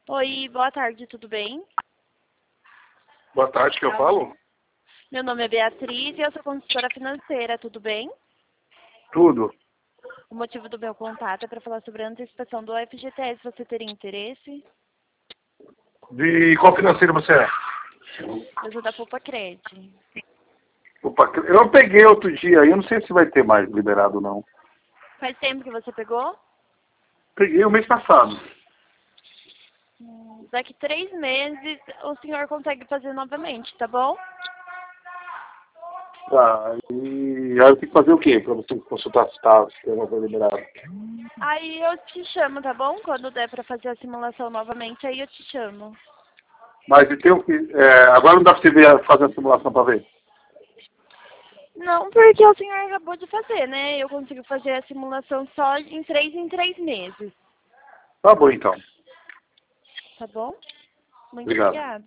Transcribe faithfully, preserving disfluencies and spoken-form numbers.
Oi, boa tarde, tudo bem? Boa tarde, que eu falo? Meu nome é Beatriz e eu sou consultora financeira, tudo bem? Tudo. O motivo do meu contato é para falar sobre a antecipação do F G T S. Você teria interesse? De qual financeiro você é? Eu sou da Poupa Cred. Opa, eu peguei outro dia aí, eu não sei se vai ter mais liberado não. Faz tempo que você pegou? Peguei o mês passado. Hum, Daqui três meses o senhor consegue fazer novamente, tá bom? Tá, e aí eu tenho que fazer o quê? Pra você consultar se tá, se tem alguma coisa liberada. Aí eu te chamo, tá bom? Quando der para fazer a simulação novamente, aí eu te chamo. Mas e tem o que. É, agora não dá pra você ver, fazer a simulação pra ver. Não, porque o senhor acabou de fazer, né? Eu consigo fazer a simulação só em três em três meses, Tá bom então. tá bom? Muito Obrigado. obrigada.